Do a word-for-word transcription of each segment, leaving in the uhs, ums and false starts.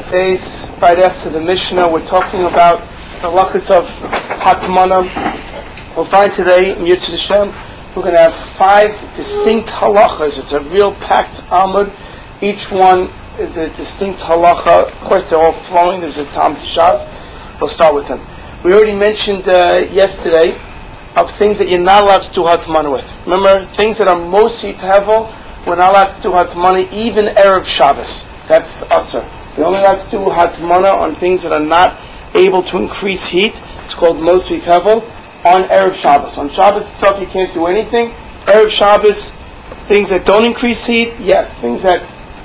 days right after the Mishnah. We're talking about the halachas of Hatmana. We'll find today, Mitzvah Hashem, we're going to have five distinct halachas. It's a real packed Amud. Each one is a distinct halacha. Of course, they're all flowing. There's a Tam Tishas. We'll start with them. We already mentioned uh, yesterday of things that you're not allowed to do Hatmana with. Remember, things that are mostly Tevel, we're not allowed to do Hatmana, even Erev Shabbos. That's Asr. We're only allowed to do Hatmana on things that are not able to increase heat. It's called mostly Tevel. On Erev Shabbos. On Shabbos itself, you can't do anything. Erev Shabbos, things that don't increase heat, yes. Things that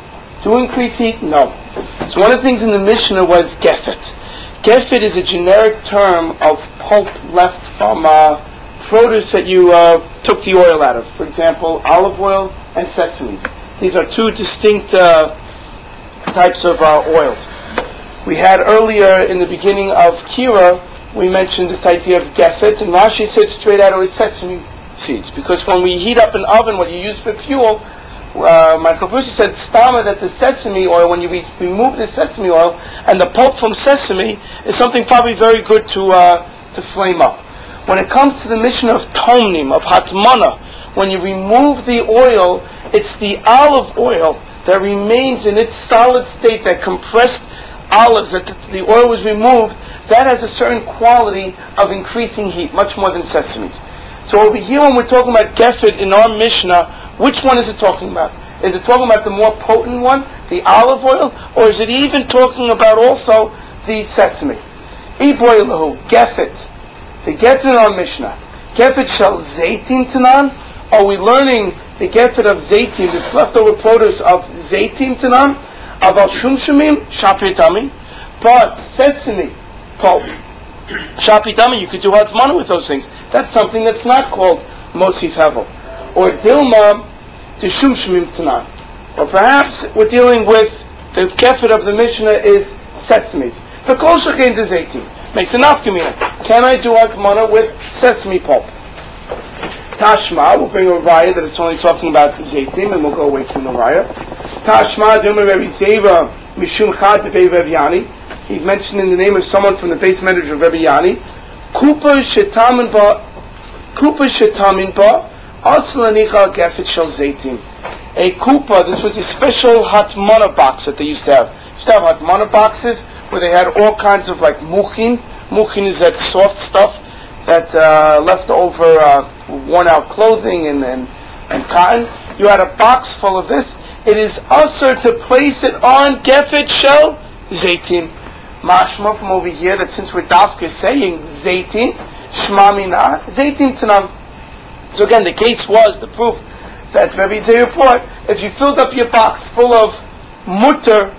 do increase heat, no. So one of the things in the Mishnah was Gefet. Gefet is a generic term of pulp left from uh, produce that you uh, took the oil out of. For example, olive oil and sesame. These are two distinct uh, types of uh, oils. We had earlier in the beginning of Kira, we mentioned this idea of Gefet, and Rashi said straight out of his sesame seeds. Because when we heat up an oven, what you use for fuel, uh, Michael Bruce said, stama, that the sesame oil, when you re- remove the sesame oil, and the pulp from sesame, is something probably very good to uh, to flame up. When it comes to the mission of Tomnim, of Hatmana, when you remove the oil, it's the olive oil that remains in its solid state, that compressed olives, that the, the oil was removed, that has a certain quality of increasing heat, much more than sesames. So over here, when we're talking about Gefet in our Mishnah, which one is it talking about? Is it talking about the more potent one, the olive oil, or is it even talking about also the sesame? Iboy lahu, Gefet. The Gefet in our Mishnah. Gefet shall zaitin tanan? Are we learning the Gefet of zaitin, this leftover produce of zaitin tanan? Aval shumshumim, shapitami. But sesame pulp, shapitami, you could do Hatmana with those things. That's something that's not called Mosif Hevel. Or Dilma, the Shumshumim Tanan. Or perhaps we're dealing with the Gefet of the Mishnah is sesames. The Kol Shechein de Zaitin. Makes an afkamina. Can I do Hatmana with sesame pulp? Tashma, we'll bring a raya that it's only talking about the Zaitim, and we'll go away from the raya. Tashma, Dilma Revi Zeva, Mishum Chad Revi Yani. He's mentioned in the name of someone from the base manager of Rebbe Yani. Kupa shetamin ba, kupa shetamin ba, aslanicha gefet shel zaitim. A kupa, this was a special Hatmana box that they used to have. They used to have Hatmana boxes where they had all kinds of like muchin. Muchin is that soft stuff that uh, left over uh, worn out clothing and, and, and cotton. You had a box full of this. It is usher to place it on gefet shel zaitim. Mashma from over here that since we're dafka saying zaitin, shmamina, zaitin tanam. So again, the case was, the proof that Rebbe Yisrael report, if you filled up your box full of mutter,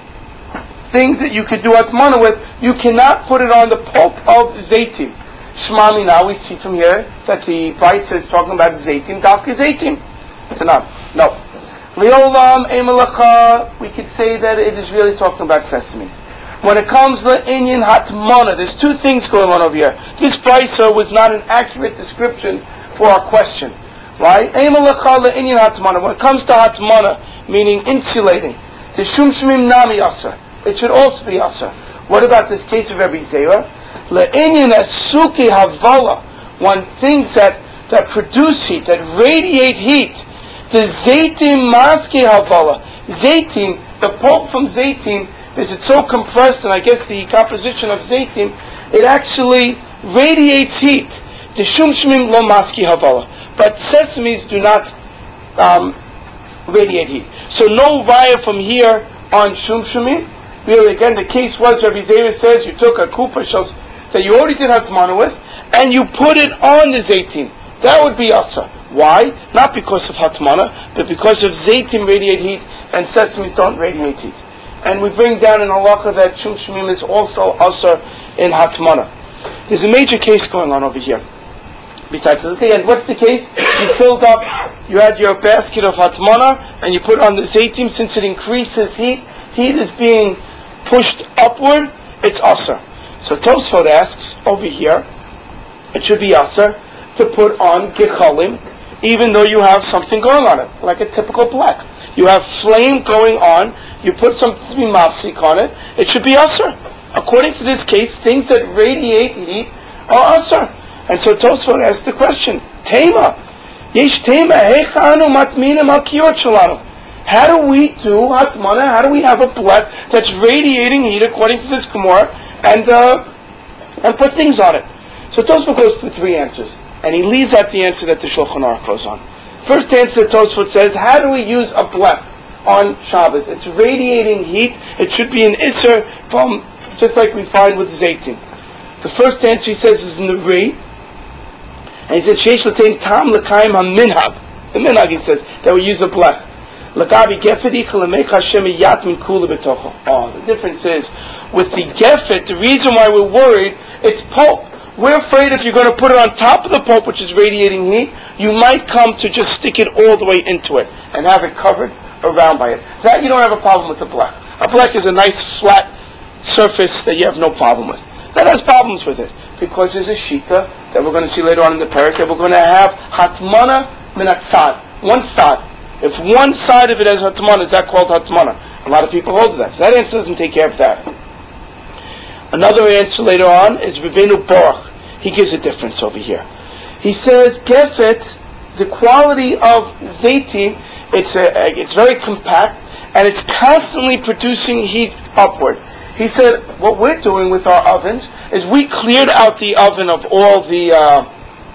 things that you could do Hatmana with, you cannot put it on the pulp of zaitin. Shmamina, we see from here that the vice is talking about zaitin, dafka zaitin. Tanam. No. Leolam, emelacha, we could say that it is really talking about sesames. When it comes to Inyan Hatmana, there's two things going on over here. This brisa was not an accurate description for our question. Right? When it comes to Hatmana, meaning insulating, the Shumshmim Nami Asa, it should also be Asa. What about this case of Rebbe Zera? Le'inyan Atsuki Havala, when things that, that produce heat, that radiate heat, the Zaitim Maske Havala, Zaitim, the pulp from Zaitim, is it so compressed, and I guess the composition of zaitim, it actually radiates heat. The shumshmim lo maski havala, but sesames do not um, radiate heat. So no raya from here on shumshmim. Really, again, the case was Rabbi Zera says you took a kupa that you already did Hatmana with, and you put it on the zaitim. That would be asa. Why? Not because of Hatmana, but because of zaitim radiate heat and sesames don't radiate heat. And we bring down in halacha that shumshmim is also asar in Hatmana. There's a major case going on over here. Besides, okay, and what's the case? You filled up, you had your basket of Hatmana, and you put on the zaitim. Since it increases heat, heat is being pushed upward, it's asar. So Tosfot asks over here, it should be asar to put on gechalim, even though you have something going on it, like a typical black. you have flame going on, you put something to be mafsik on it, it should be usher. According to this case, things that radiate heat are usher. And so Tosfot asks the question, Tema, yesh tema, heichanu matminim al kiyot shalanu. How do we do hatmana? How do we have a blech that's radiating heat according to this Gemara and uh, and put things on it? So Tosfot goes to three answers, and he leaves out the answer that the Shulchan Aruch goes on. First answer that Tosfot says, how do we use a blech on Shabbos? It's radiating heat. It should be an isser from, just like we find with zaytin. The first answer he says is in the Ri, and he says sheish l'tein tam l'kaim ha-minhag. The minhag, he says, that we use a blech. L'gabi gefet icha l'meich Hashem yat min kula b'tocho. Oh, the difference is, with the gefet, the reason why we're worried, it's pulp. We're afraid if you're going to put it on top of the pulp, which is radiating heat, you might come to just stick it all the way into it and have it covered around by it. That you don't have a problem with the blech. A blech is a nice flat surface that you have no problem with. That has problems with it, because there's a shita that we're going to see later on in the parak that we're going to have hatmana min atzad, one side. If one side of it has hatmana, is that called hatmana? A lot of people hold to that. So that answer doesn't take care of that. Another answer later on is Rabbeinu Baruch. He gives a difference over here. He says, Gefet, the quality of zaytin, it's a, it's very compact, and it's constantly producing heat upward. He said, what we're doing with our ovens is we cleared out the oven of all the uh,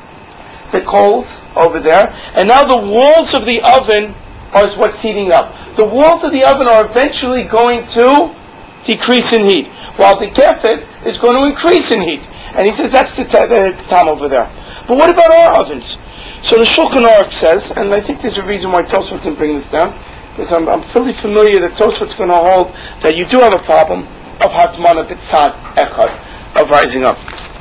the coals over there, and now the walls of the oven are what's heating up. The walls of the oven are eventually going to decrease in heat, while the gefet is going to increase in heat. And he says that's the, t- the time over there. But what about our ovens? So the Shulchan Aruch says, and I think there's a reason why Tosfot can bring this down, because I'm, I'm fully familiar that Tosfot's going to hold that you do have a problem of hatmana b'tzad echad, of rising up.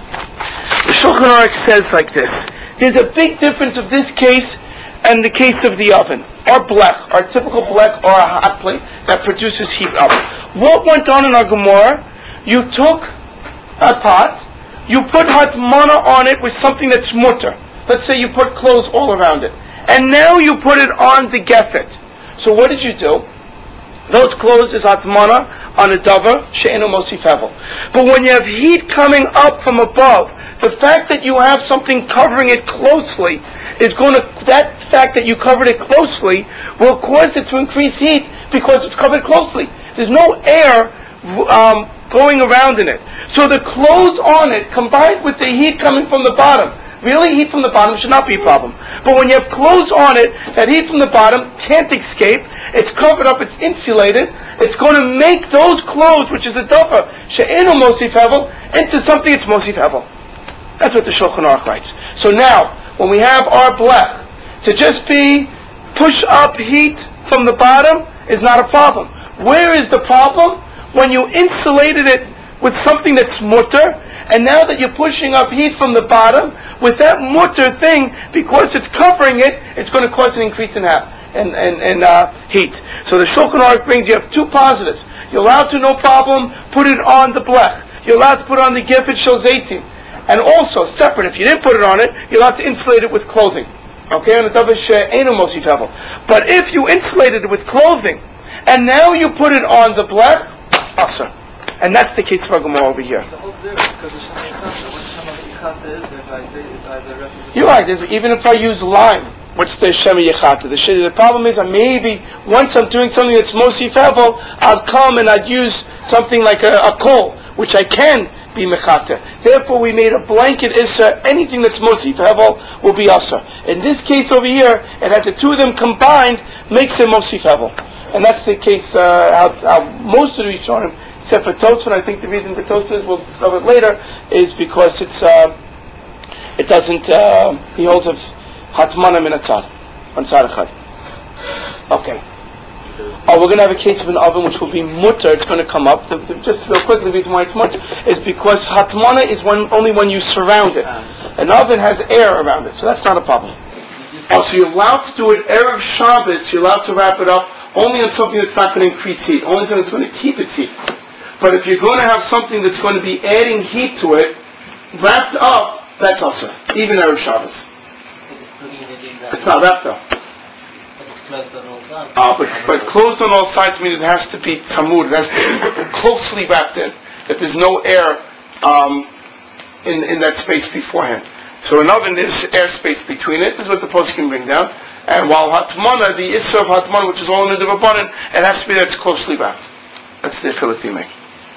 The Shulchan Aruch says like this: there's a big difference of this case and the case of the oven. Our blech, our typical blech, or a hot plate that produces heat up. What went on in our Gemara? You took a pot, you put hatmana on it with something that's mutter. Let's say you put clothes all around it, and now you put it on the gefet. So what did you do? Those clothes is hatmana on a davar she'enu mosif hevel. But when you have heat coming up from above, the fact that you have something covering it closely is going to, that fact that you covered it closely will cause it to increase heat because it's covered closely. There's no air um, going around in it. So the clothes on it combined with the heat coming from the bottom, really heat from the bottom should not be a problem. But when you have clothes on it, that heat from the bottom can't escape, it's covered up, it's insulated, it's going to make those clothes, which is a davar she'enu mosif hevel, into something that's mosif hevel. That's what the Shulchan Aruch writes. So now, when we have our blech, to just be push up heat from the bottom is not a problem. Where is the problem? When you insulated it with something that's mutter, and now that you're pushing up heat from the bottom, with that mutter thing, because it's covering it, it's going to cause an increase in, ha- in, in, in uh, heat. So the Shulchan Aruch brings, you have two positives. You're allowed to, no problem, put it on the blech. You're allowed to put it on the gefet shel zaytin. And also, separate, if you didn't put it on it, you're allowed to insulate it with clothing. Okay, on the davar she'enu mosif hevel. But if you insulated it with clothing, and now you put it on the blech, asur. And that's the case for Gemara over here. You're right. Even if I use lime, what's the shema yechata? The, the problem is, uh, maybe once I'm doing something that's mosif hevel, I'll come and I'd use something like a, a coal, which I can be mechata. Therefore, we made a blanket issa. Anything that's mosif hevel will be asur. In this case over here, it had the two of them combined makes it mosif hevel, and that's the case. Uh, how, how most of the Rishonim, except for Tosfot, I think the reason for Tosfot, we'll discover it later, is because it's uh, it doesn't. Uh, he holds of hatmana min atzad on side echad. Okay. Oh, we're going to have a case of an oven which will be mutter. It's going to come up. The, the, just real quick, the reason why it's mutter is because hatmana is when, only when you surround it. An oven has air around it, so that's not a problem. Oh, so you're allowed to do it Erev Shabbos. You're allowed to wrap it up only on something that's not going to increase heat, only something that's going to keep its heat. But if you're going to have something that's going to be adding heat to it, wrapped up, that's also even Erev Shabbos. It's not wrapped up. Uh, but, but closed on all sides means it has to be tamud. It has to be closely wrapped in. That there's no air um, in, in that space beforehand. So an oven, there's air space between it. This is what the post can bring down. And while hatmana, the issa of hatmana, which is all in the Rabbanan, it has to be that it's closely wrapped. That's the filatime.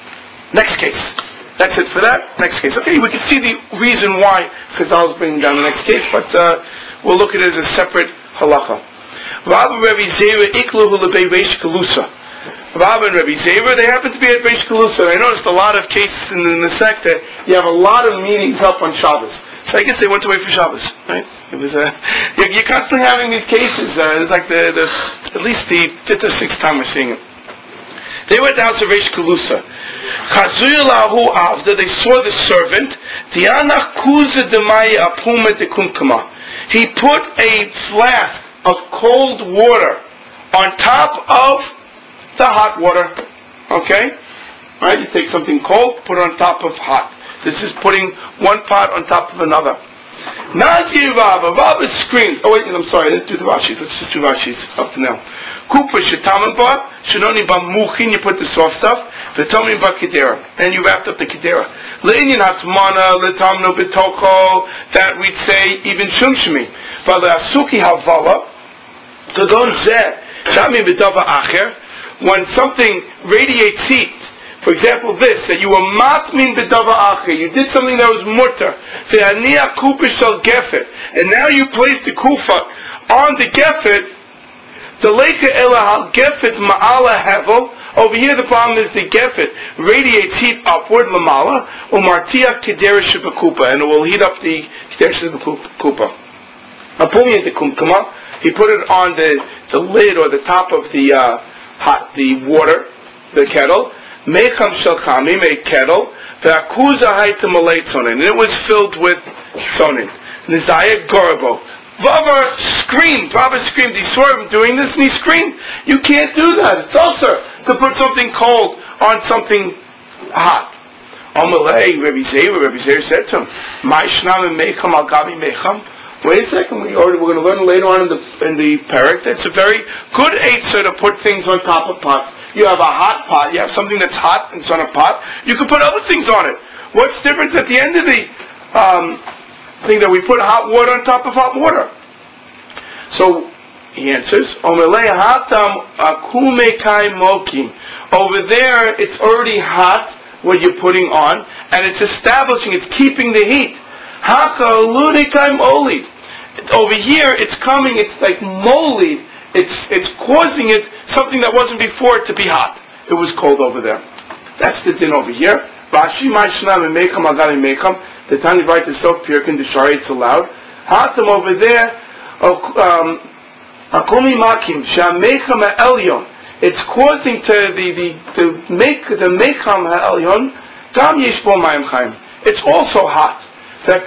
Next case. That's it for that. Next case. Okay, we can see the reason why Chazal is bringing down the next case, but uh, we'll look at it as a separate halacha. Rav and Rabbi Zera iklu hulabei Reish Galusa. Rav and Rabbi Zera, they happen to be at Reish Galusa. I noticed a lot of cases in, in the sect that you have a lot of meetings up on Shabbos. So I guess they went away for Shabbos, right? It was uh, you're, you're constantly having these cases. Uh, it's like the, the at least the fifth or sixth time we're seeing it. They went down to Reish Galusa. Chazuy lahu avda. They saw the servant. Tiana kuza demaya apuma de kumkama. He put a flask of cold water on top of the hot water. Okay? Right? You take something cold, put it on top of hot. This is putting one pot on top of another. Nazir Rava. Rava screamed. Oh wait, I'm sorry, I didn't do the Rashis. Let's just do Rashis up to now. Kupa shetamimba, shenoni ba muchin, you put the soft stuff, v'tomim ba kedera, and you wrapped up the kedera. Le'inyan hatmana, le'tamno b'tocho, that we'd say even shumshmi. V'le'asuki havala, kadon zeh, shamim b'dava acher, when something radiates heat, for example this, that you were matmin b'dava acher, you did something that was mutter, ve'aniya kupa shel gefet, and now you place the kufa on the gefet, the leika ela gefet ma'ala hevel. Over here the problem is the gefet radiates heat upward, lamala, umartia kedera shebakupa, and it will heat up the kedera shebakupa. Apumi the kumkama, he put it on the, the lid or the top of the uh, hot, the water, the kettle. Mecham shel chamim, a kettle. Ve'akuza hayta malay tzonin, and it was filled with tzonin. Nizaya gorbo. Vava screamed. Vava screamed. He saw him doing this and he screamed. You can't do that. It's also to put something cold on something hot. Amalei, Rabbi Zera, Rabbi Zera said to him, "My shnam and mecham al gabi mecham." Wait a second. We already, we're going to learn later on in the in the parak. That's a very good eitzah to put things on top of pots. You have a hot pot. You have something that's hot and it's on a pot. You can put other things on it. What's the difference at the end of the um, thing that we put hot water on top of hot water? So he answers, over there it's already hot what you're putting on, and it's establishing, it's keeping the heat. Over here it's coming, it's like molid, it's it's causing it something that wasn't before it to be hot. It was cold over there. That's the din over here. Rashi Maishnam and Mekam Agami Mekam. The Tanya writes the Sok Pirkin, the Shari, it's allowed. Hatam over there, Akumi Makim, Shamekam Ha'elyon. It's causing to the, the, to make the Mekam Ha'elyon, Gam Yeshbo Mayim Chaim. It's also hot. The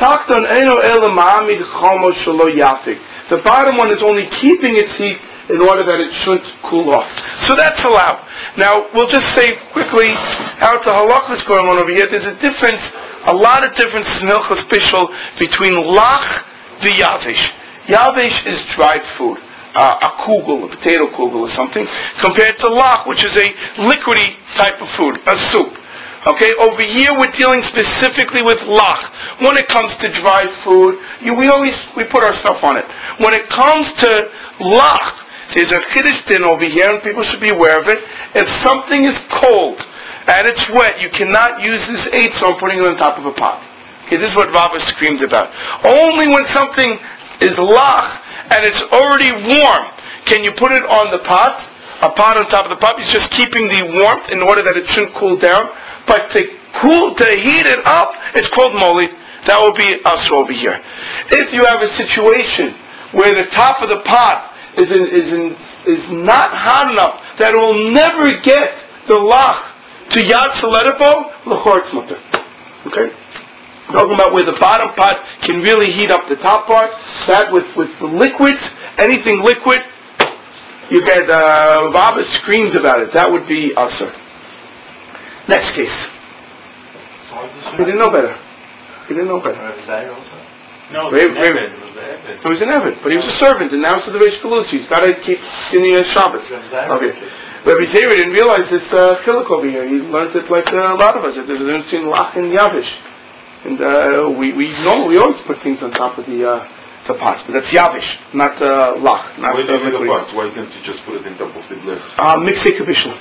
bottom one is only keeping its heat in order that it shouldn't cool off. So that's allowed. Now, we'll just say quickly how the halakha is going on over here. There's a difference, a lot of differences in Hilchos Bishul between lach and yavish. Yavish is dried food, uh, a kugel, a potato kugel or something, compared to lach, which is a liquidy type of food, a soup. Okay, over here we're dealing specifically with lach. When it comes to dried food, you, we always we put our stuff on it. When it comes to lach, there's a chiddush din over here, and people should be aware of it. If something is cold and it's wet, you cannot use this eitz on putting it on top of a pot. Okay, this is what Rava screamed about. Only when something is lach and it's already warm can you put it on the pot, a pot on top of the pot. It's just keeping the warmth in order that it shouldn't cool down. But to cool, to heat it up, it's called molid. That will be us over here. If you have a situation where the top of the pot is in, is in, is not hot enough that it will never get the lach to yad saletipo, l'chor mutter. Okay? Talking about where the bottom pot can really heat up the top part. That with, with the liquids, anything liquid, you get, uh, Rava screams about it. That would be usher. Next case. He didn't know better. He didn't know better. No, Ray, it was Ray, an Eved. It was an Eved. It was an Eved, but he was a servant, and now it's to the Reish Galusi. He's got to keep getting a Shabbos. Okay. Rabbi Zera didn't realize this uh, chiluk over here. He learned it like uh, a lot of us. That there's a difference between lach and yavish, and uh, we we normally we always put things on top of the uh, the pots, but that's yavish, not uh, lach. Not Why do you uh, need liquid. a pot? Why can't you just put it in top of the blech? Uh, mixed kabishla.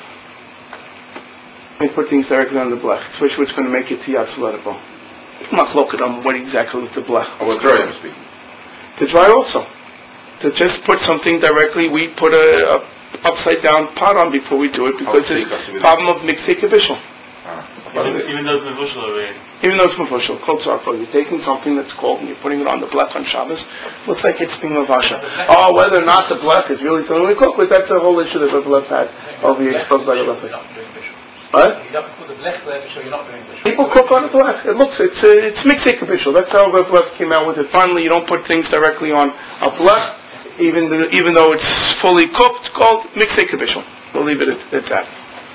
And put things directly on the blech, especially what's going to make it tiyas lettable. I'm not looking on what exactly with the blech. How about dry, I'm speaking? To dry also. To just put something directly, we put a, a upside down pot on before we do it because there's a problem of mixed kabishla. Even, even though it's mevushal already. Even though it's mevushal, kol tzarko, you're taking something that's cold and you're putting it on the blech on Shabbos. Looks like it's being mavasha. Oh, whether or not the blech is really something we cook with, that's a whole issue that Rebbe Lev had over here. Spoke by the Rebbe. What? You don't put the blech there, so you're not doing bishul. People cook on a blech. It looks, it's uh, it's mixed kabishla. That's how Rebbe Lev came out with it. Finally, you don't put things directly on a blech, even the, even though it's fully cooked. It's called mixed kabishla. We'll leave it at, at that.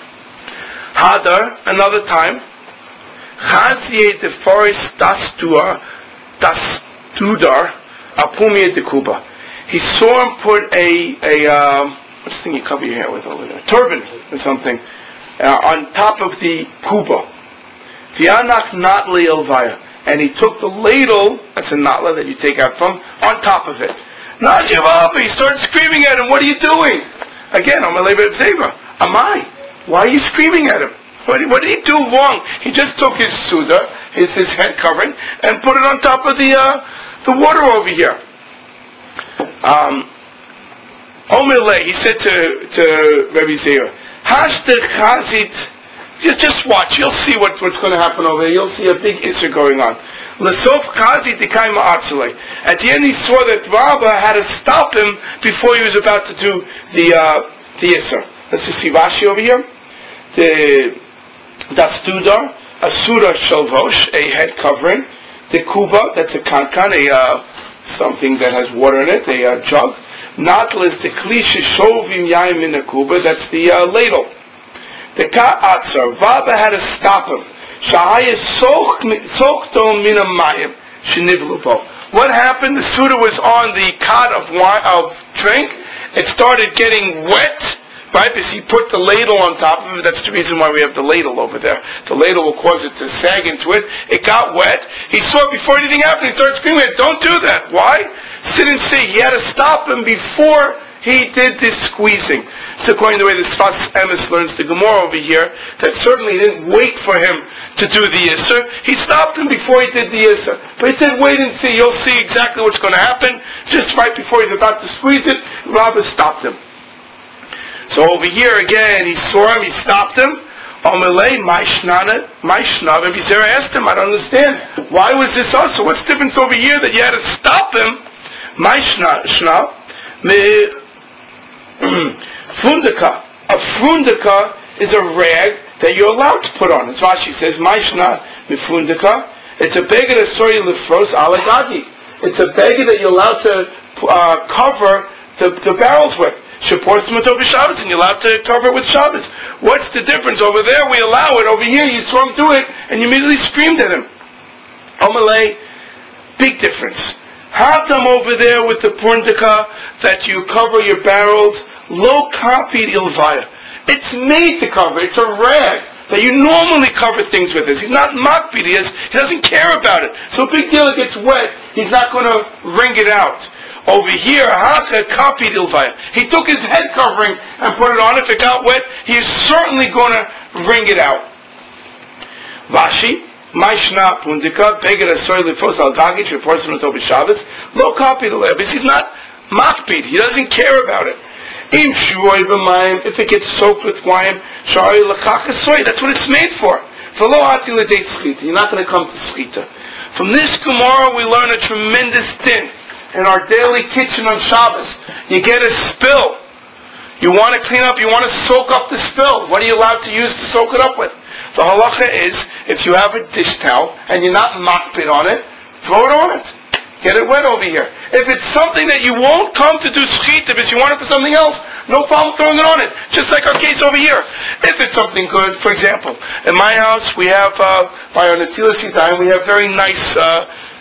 Hadar, another time. Chazie de forest das tua, das tudar, apumia de kuba. He saw him put a a um, what's the thing you cover your hair with over there? Turban or something uh, on top of the kuba. V'anach natli elvaya, and he took the ladle. That's a natla that you take out from on top of it. Nazir he started screaming at him. What are you doing? Again, I'm a lever zeva. Am I? Why are you screaming at him? What, what did he do wrong? He just took his suda, his, his head covering, and put it on top of the uh, the water over here. Um, Omele, he said to to Rabbi Zera, Hashter Chazit, just just watch, you'll see what, what's going to happen over here. You'll see a big issue going on. Lesof Chazit Dikaima Atzalei. At the end, he saw that Rabba had to stop him before he was about to do the uh, the Isser. Let's just see Rashi over here. The Das Tudar, a Surah Shalvosh, a head covering. The Kuba, that's a kankan, a uh, something that has water in it, a uh, jug. Natlas, the Klisha Shovim Yaim in the Kuba, that's the uh, ladle. The Ka'atzar, Vava had to stop him. Shahaya Sochto Minamayim, Shinivlupo. What happened? The Surah was on the cot of wine, of drink. It started getting wet. Right, because he put the ladle on top of it. That's the reason why we have the ladle over there. The ladle will cause it to sag into it. It got wet. He saw it before anything happened. He started screaming, don't do that. Why? Sit and see. He had to stop him before he did this squeezing. So according to the way the Sfas Emes learns the Gemara over here, that certainly he didn't wait for him to do the Yisr. He stopped him before he did the Yisr. But he said, wait and see. You'll see exactly what's going to happen. Just right before he's about to squeeze it, Rabbi stopped him. So over here again, he saw him, he stopped him. Omelei, my shnana, my shnav. And Bizera asked him, I don't understand. Why was this also? What's the difference over here that you had to stop him? My shnav, me fundika. A fundika is a rag that you're allowed to put on. As Rashi says, my shnav, me fundika. It's a beggar that sorry lifros alagadi. It's a beggar that you're allowed to uh, cover the, the barrels with. Shaportsmato b'Shabbos, and you're allowed to cover it with Shabbos. What's the difference? Over there we allow it. Over here you saw him do it, and you immediately screamed at him. Amalei, big difference. Hatam over there with the pundika that you cover your barrels, low copied ilvaya. It's made to cover. It's a rag that you normally cover things with. This. He's not makpid. He, has, he doesn't care about it. So big deal. It gets wet. He's not going to wring it out. Over here, Hacha copied Ilvaya. He took his head covering and put it on. If it got wet, he's certainly going to wring it out. Vashi, Maishna Pundika, Beged Asoy Lifos Al Gagich, reports from the Tobi Shabbos, low copied Ilvaya. Because he's not makpid. He doesn't care about it. Im Shuoy B'mayim, if it gets soaked with wine, Shari L'chach Asoy, that's what it's made for. V'lo Ati L'dei Tzchita. You're not going to come to Tzchita. From this Gemara, we learn a tremendous din. In our daily kitchen on Shabbos, you get a spill. You want to clean up, you want to soak up the spill. What are you allowed to use to soak it up with? The halacha is, if you have a dish towel and you're not makpid on it, throw it on it. Get it wet over here. If it's something that you won't come to do shchita because you want it for something else, no problem throwing it on it. Just like our case over here. If it's something good, for example, in my house we have, uh, by our Natilas Yadayim, we have very nice uh,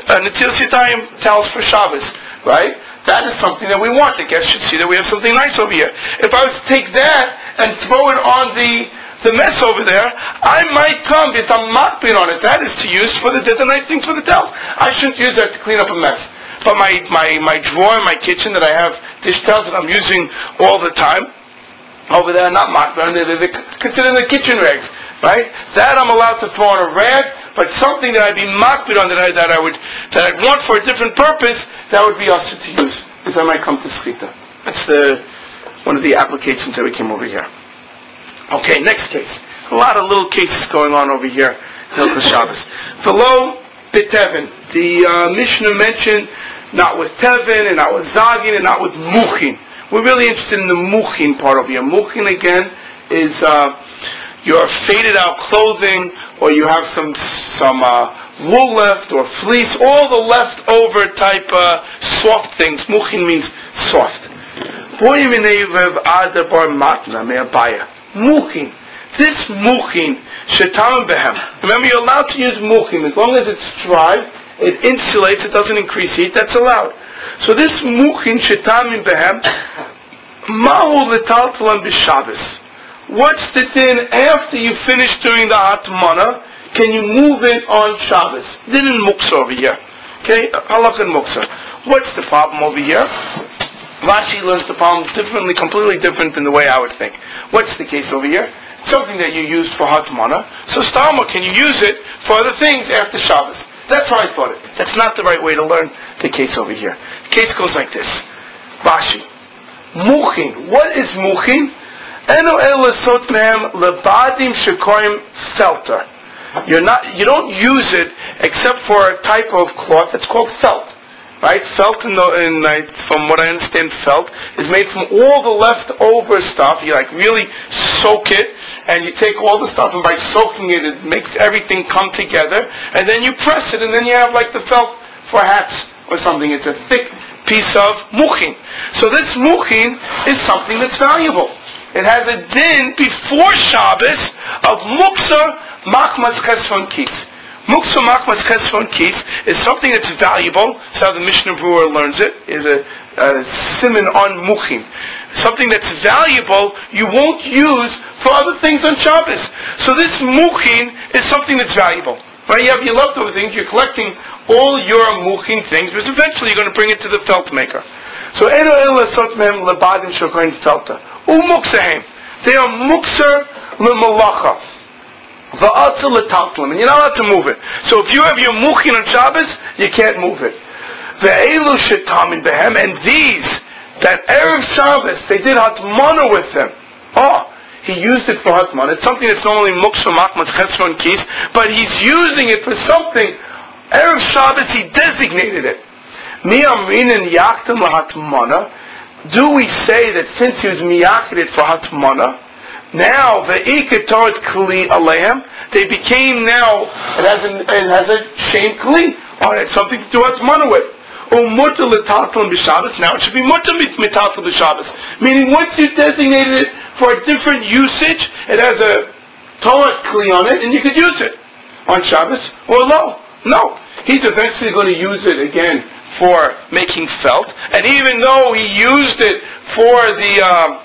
uh, Netilas Yadayim towels for Shabbos, right? That is something that we want. The guests should see that we have something nice over here. If I was to take that and throw it on the the mess over there, I might come because I'm makbid on it. That is to use for the, the nice things for the towels. I shouldn't use that to clean up a mess. But my, my, my drawer in my kitchen that I have dish towels that I'm using all the time, over there, not makbid, they're, they're considered the kitchen rags, right? That I'm allowed to throw on a rag, but something that I'd be makbid on that I, that I would, that I'd want for a different purpose, that would be also to use, because I might come to Schita. That's the, one of the applications that we came over here. Okay, next case. A lot of little cases going on over here in Hilchos Shabbos. V'lo b'tevin. The uh, Mishnah mentioned not with tevin and not with zagin and not with muchin. We're really interested in the muchin part over here. Muchin again is uh, your faded out clothing, or you have some some uh, wool left or fleece, all the leftover type uh, soft things. Muchin means soft. Muchin. This muchin, shetam behem. Remember, you're allowed to use muchin as long as it's dry, it insulates, it doesn't increase heat. That's allowed. So this muchin shetam behem, mahu letaltalam b'Shabbos. What's the din after you finish doing the hatmana? Can you move it on Shabbos? Din in muksa over here. Okay, halakha in muksa. What's the problem over here? Rashi learns the problem differently, completely different than the way I would think. What's the case over here? Something that you use for hatmana. So stama, can you use it for other things after Shabbos? That's how I thought it. That's not the right way to learn the case over here. The case goes like this. Rashi. Muchin. What is muchin? Eno el lesot mehem lebadim shekoim felter. You're not, you don't use it except for a type of cloth that's called felt. Right? Felt, in the, in, uh, from what I understand, felt is made from all the leftover stuff. You like really soak it, and you take all the stuff, and by soaking it, it makes everything come together, and then you press it, and then you have like the felt for hats or something. It's a thick piece of muchin. So this muchin is something that's valuable. It has a din before Shabbos of muksa machmas chesron kis. Muksa machmas chesron kis is something that's valuable. That's how the Mishnah Brewer learns it. Is a, a siman on muchin. Something that's valuable you won't use for other things on Shabbos. So this muchin is something that's valuable. Right? You have your leftover things. You're collecting all your muchin things, because eventually you're going to bring it to the felt maker. So eno el lesot mehem lebadim shekoim felter. Umuksahem. They are mukser lemalacha. Va'atzel letaltlam. And you're not allowed to move it. So if you have your muchin on Shabbos, you can't move it. Ve'elu shetamin behem. And these, that Erev Shabbos, they did hatmana with them. Oh, he used it for hatmana. It's something that's normally mukser machmas chesron kis, but he's using it for something. Erev Shabbos, he designated it. Mi amrin and yaktam lahatmana. Do we say that since he was miyakid for hatmana, now the ikatoret kli aleim, they became now, it has a, it has a shame kli on it, something to do hatmana with. Or mutter letatlam b'Shabbos, now it should be mutter mitatlam b'Shabbos. Meaning once you designated it for a different usage, it has a toret kli on it, and you could use it on Shabbos or no. No. He's eventually going to use it again for making felt, and even though he used it for the uh,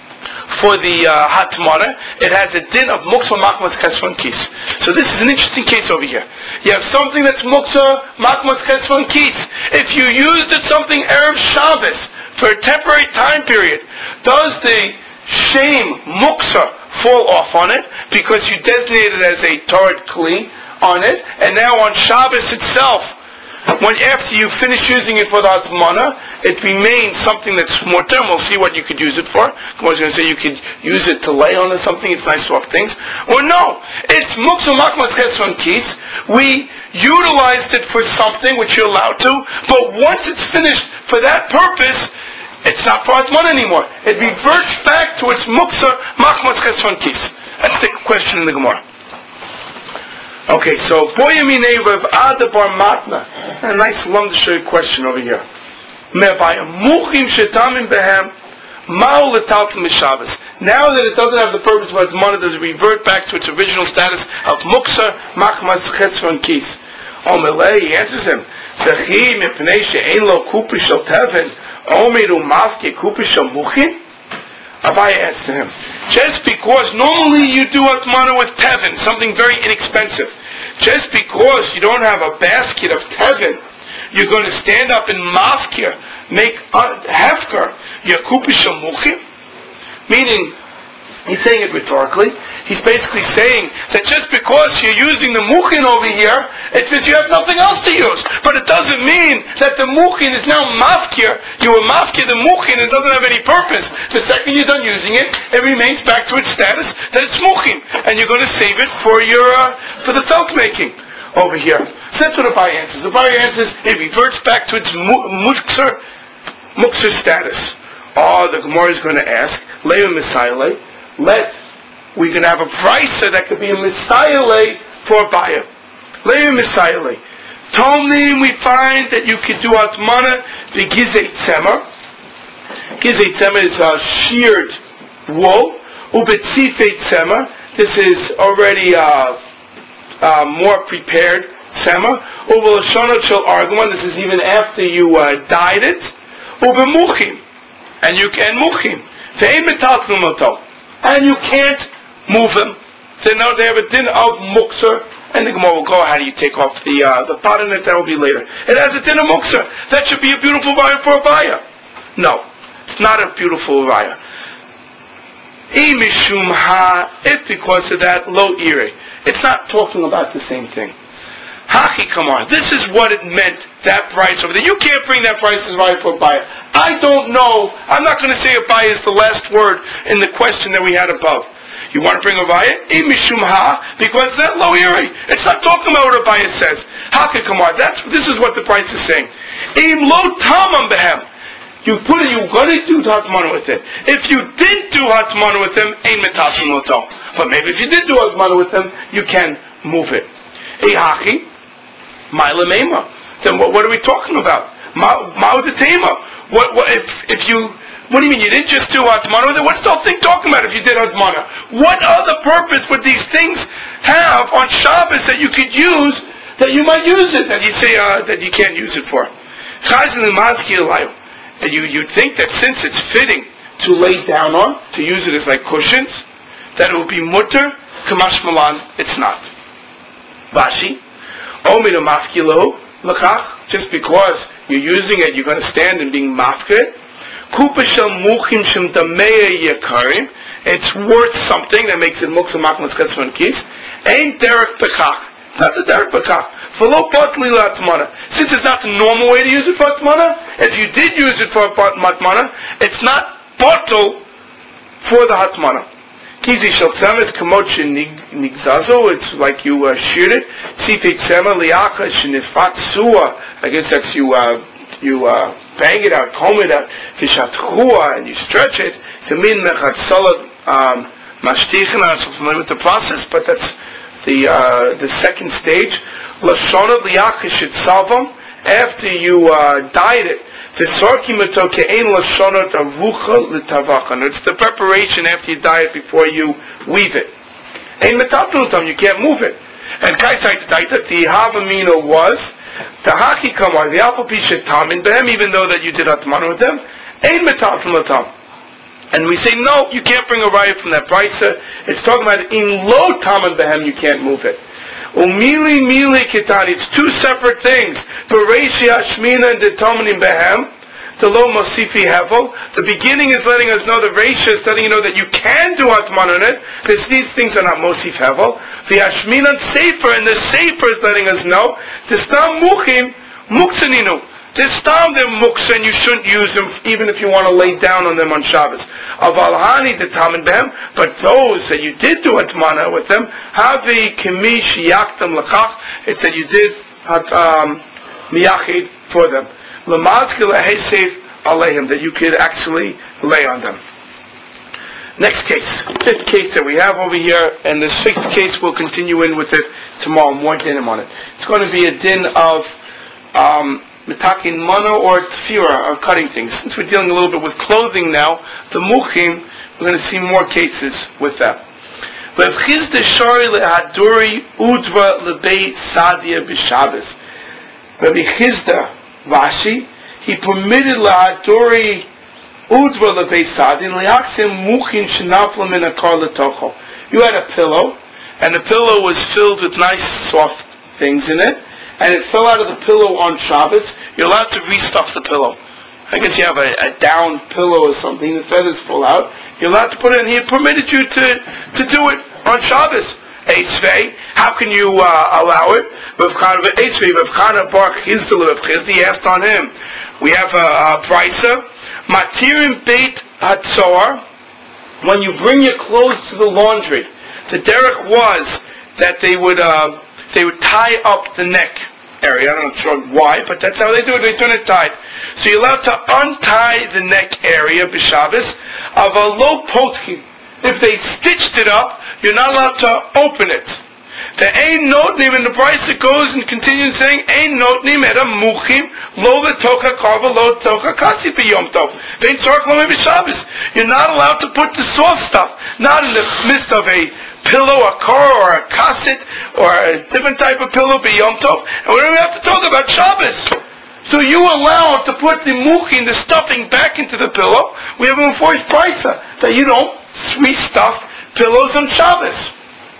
for the uh, hatmana, it has a din of muksa machmas chesron kis. So this is an interesting case over here. You have something that's muksa machmas chesron kis. If you used it something erev Shabbos for a temporary time period, does the shame muksa fall off on it because you designated it as a tarid kli on it, and now on Shabbos itself, when after you finish using it for the hatmana, it remains something that's more term. We'll see what you could use it for. I was going to say you could use it to lay on or something. It's nice soft things. Or no, it's muksa machmas chesron kis. We utilized it for something which you're allowed to, but once it's finished for that purpose, it's not for hatmana anymore. It reverts back to its muksa machmas chesron kis. That's the question in the Gemara. Okay, so Boyaminei Rav Ada Bar Matna, a nice London question over here. Mebaya Muchim Shetamim Behem Ma'u Letaltim Shabbos. Now that it doesn't have the purpose of hatmana, does it revert back to its original status of Muksa Machmas Chetzron Kis? Omelei, he answers him. V'chi mipnei she'ein lo kupa shel teven omeru mafke kupa shel muchin? Abaye asked him, just because normally you do atmana with tevin, something very inexpensive, just because you don't have a basket of tevin, you're going to stand up in mafkir, make uh, hefker, yakupa shel muchin? Meaning, he's saying it rhetorically. He's basically saying that just because you're using the muchin over here, it's because you have nothing else to use. But it doesn't mean that the muchin is now mafkir. You were mafkir the muchin and it doesn't have any purpose. The second you're done using it, it remains back to its status that it's muchin, and you're going to save it for your uh, for the felt making over here. So that's what Abaye answers. Abaye answers it reverts back to its mukser mukser status. Oh, the Gemara is going to ask, Leo Messiah, let we can have a price that could be a Messiah for a buyer. Leo Messiah. Tomnim, we find that you could do atmana the gizei tzemer. Gizei tzemer is a sheared wool. Ubetzifei tzemer. This is already uh, uh, more prepared tzemer. Uvelashonot shel argumon. This is even after you uh, dyed it. Ubemuchim. And you can muchim. And you can't move them. They know they have a din of mukser, and the Gemara will go, how do you take off the uh, the pot in it? That will be later. It has a din of mukser. That should be a beautiful raya for a buyer. No, it's not a beautiful raya. If because of that, lo ire. It's not talking about the same thing. Haki, come on. This is what it meant, that price over there. You can't bring that price as right for a buyer. I don't know. I'm not going to say a buyer is the last word in the question that we had above. You want to bring a buyer? Mishum ha, because that lo iri. It's not talking about what a buyer says. Haki, come on. That's, this is what the price is saying. Im lo tamam behem. You put it, you're going to do hatmana with it. If you didn't do hatmana with them, ein metasim loto. But maybe if you did do hatmana with them, you can move it. Ei haki. Then what, what are we talking about? Ma'udetema. What, what, if, if you, what do you mean? You didn't just do Hatmana with it? What's the whole thing talking about if you did Hatmana? What other purpose would these things have on Shabbos that you could use, that you might use it, that you say uh, that you can't use it for? And you, you'd think that since it's fitting to lay down on, to use it as like cushions, that it would be mutter, kamash malan, it's not. Bashi. Just because you're using it, you're going to stand and being mafkir. It's worth something that makes it muksa makmas ketzman kis. Ain't derek pekach. Not the derek pekach. Since it's not the normal way to use it for atmana, if you did use it for atmana, it's not bottle for the hatmana. Kizi shel tzema is kamot shenigzazo. It's like you uh, sheared it. Tzifei tzema liacha shenifat sua. I guess that's you uh, you uh, bang it out, comb it out. Vishatchua, and you stretch it. Kamin mechatzalat mashtichin. I'm not so familiar with the process, but that's the uh, the second stage. Lashonot liacha shitzavam. After you uh, dyed it. It's the preparation after you dye it before you weave it. You can't move it. And the Havamino was the Haki Kamar, the Alpha Pisha Tamin Behem, even though that you did Atmana with them, and we say, no, you can't bring a riot from that brisa. It's talking about in low Tamin Behem, you can't move it. Umili mili kitani. It's two separate things. Bereishi hashmina and the tomanim behem. The lo mosifi hevel. The beginning is letting us know, the reisha is letting you know that you can do atman on it, because these things are not mosif hevel. The hashmina sefer, and the sefer is letting us know the stam muchim muksaninu. This stam they're muksa, and you shouldn't use them even if you want to lay down on them on Shabbos. Avalhani the tamin behem, but those that you did do atmana with them, havi kimi shiyaktam lakach. It's that you did um, miyachid for them. Lamazkila hesef aleihim, that you could actually lay on them. Next case, fifth case that we have over here, and this fifth case we'll continue in with it tomorrow. More dinim on it. It's going to be a din of um, mitakin mana or tefira, or cutting things. Since we're dealing a little bit with clothing now, the muchim, we're going to see more cases with that. Rabbi Chizda Rashi, he permitted lahadori udva lebeisadin liaksim muchim shenaflam in a kar letocho. You had a pillow, and the pillow was filled with nice soft things in it, and it fell out of the pillow on Shabbos. You're allowed to restuff the pillow. I guess you have a, a down pillow or something, the feathers fall out. You're allowed to put it in. He permitted you to, to do it on Shabbos. Eisvei, how can you uh, allow it? Eisvei, V'vchana bar Chizdel of Chizdi, he asked on him. We have a, a brisa. Matirim beit hatzor, when you bring your clothes to the laundry, the derech was that they would uh, they would tie up the neck area. I'm not sure why, but that's how they do it. They turn it tight. So you're allowed to untie the neck area b'Shabbos of a low potki. If they stitched it up, you're not allowed to open it. The ein notnim, in the price it goes and continues saying ein notnim et muchim lo letocha karva lo letocha kasi b'yom tov. Vein tzarek lo b'Shabbos. You're not allowed to put the soft stuff, not in the midst of a pillow, a car, or a kasset, or a different type of pillow b'yom tov. And we don't even have to talk about Shabbos. So you allow to put the muchim, the stuffing, back into the pillow. We have an enforced brisa that you don't restuff pillows on Shabbos.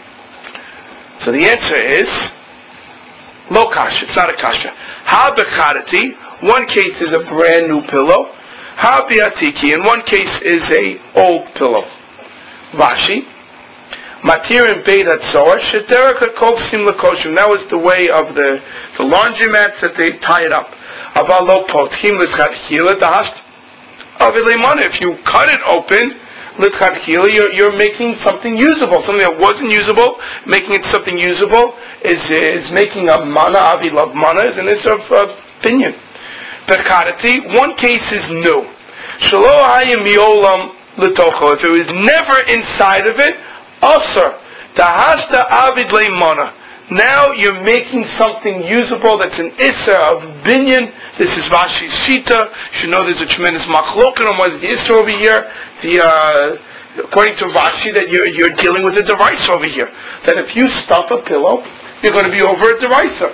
So the answer is lo kasha. It's not a kasha. Ha b'chadati. One case is a brand new pillow. Ha b'atiki. In one case is a old pillow. Rashi. Matir in beit hatzor shederek hakovsim lekoshim. That was the way of the the laundromats that they tie it up. Aval lo potchim l'tchadchila dahast avilimana. If you cut it open, l'tchadchila, you're, you're making something usable. Something that wasn't usable, making it something usable is is making a mana. Avi love mana is an issue of opinion. B'chadati. One case is new. Shelo hayim miolam l'tocho. If it was never inside of it, Asar, tahasta avid leimana. Now you're making something usable that's an issa of binyan. This is Rashi's shita. You should know there's a tremendous machloken on what is the issa over here. The uh, according to Rashi, that you're you're dealing with a derisa over here. That if you stuff a pillow, you're going to be over a derisa.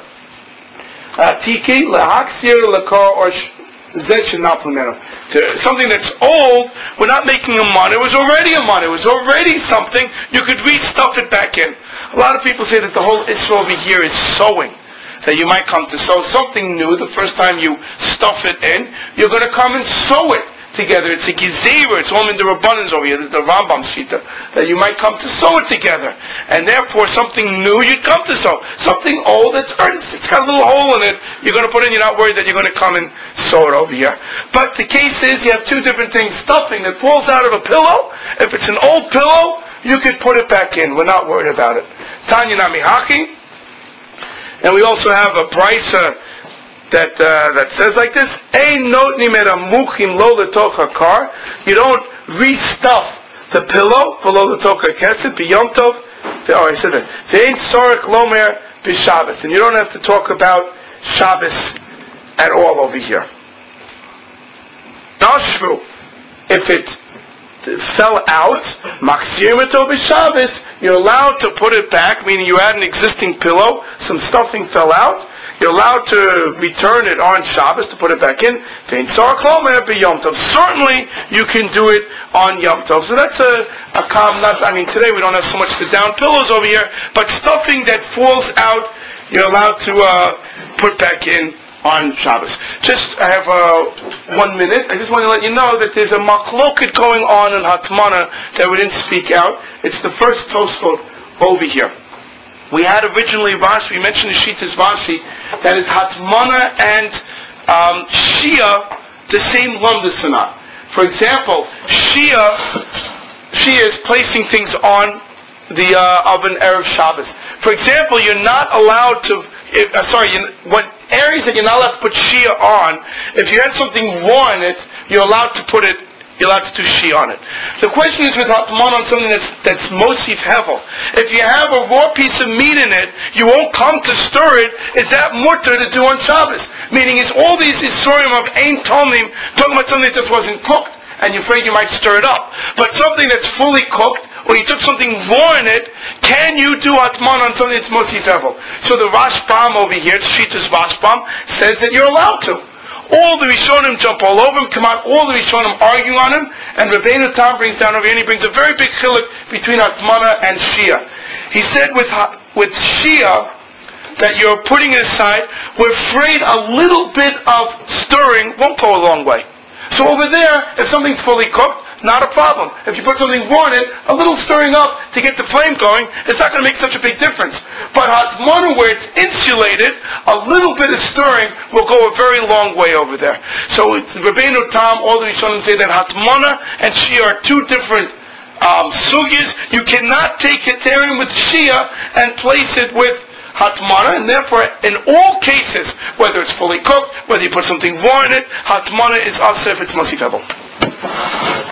Tiki lehaksir lekar or zeh shenaflamenu. Something that's old, we're not making a mana. It was already a mana. It was already something. You could restuff it back in. A lot of people say that the whole issue over here is sewing. That you might come to sew something new. The first time you stuff it in, you're going to come and sew it together. It's a gezeira. It's all in the Rabbanans over here. There's the Rambam shita. That you might come to sew it together. And therefore, something new you'd come to sew. Something old that's it's got a little hole in it. You're going to put in. You're not worried that you're going to come and sew it over here. But the case is, you have two different things. Stuffing that falls out of a pillow. If it's an old pillow, you could put it back in. We're not worried about it. Tanya nami haki. And we also have a brisa that uh, that says like this: Ein notnim et muchim lo letocha kar. You don't restuff the pillow for lo letocha keset b'yom tov. Oh, I said that. Ve'ein tzarek lomer b'Shabbos, and you don't have to talk about Shabbos at all over here. Nashvu, if it fell out, machzir meto b'Shabbos, you're allowed to put it back, meaning you had an existing pillow, some stuffing fell out, you're allowed to return it on Shabbos to put it back in. Certainly you can do it on Yom Tov. So that's a, a calm, not, I mean today we don't have so much the down pillows over here, but stuffing that falls out, you're allowed to uh, put back in on Shabbos. Just, I have uh, one minute. I just want to let you know that there's a machloket going on in Hatmana that we didn't speak out. It's the first Tosfot over here. We had originally Rashi, we mentioned the Shita's Rashi, that is Hatmana and um, Shia, the same Lumdasana. For example, Shia, Shia is placing things on the uh, oven Erev Shabbos. For example, you're not allowed to, if, uh, sorry, you, what areas that you're not allowed to put Shia on, if you had something raw in it, you're allowed to put it, you're allowed to do Shia on it. The question is with Hatman on something that's that's Mosif Hevel. If you have a raw piece of meat in it, you won't come to stir it. Is that mutter to do on Shabbos? Meaning, is all these Isurim of Ein Tomim talking about something that just wasn't cooked, and you're afraid you might stir it up. But something that's fully cooked, or you took something raw in it, can you do Hatmana on something that's Mosif Hevel? So the Rashbam over here, Shitas Rashbam, says that you're allowed to. All the Rishonim jump all over him, come out, all the Rishonim arguing on him, and Rabbeinu Tam brings down over here, and he brings a very big chiluk between Hatmana and Shia. He said with with Shia, that you're putting it aside, we're afraid a little bit of stirring won't go a long way. So over there, if something's fully cooked, not a problem. If you put something raw in it, a little stirring up to get the flame going, it's not going to make such a big difference. But Hatmana, where it's insulated, a little bit of stirring will go a very long way over there. So it's Rabbeinu Tam, all the Rishonim say that Hatmana and Shia are two different um, sugyas. You cannot take Heterim with Shia and place it with Hatmana, and therefore, in all cases, whether it's fully cooked, whether you put something raw in it, Hatmana is aseh if it's Mosif Hevel.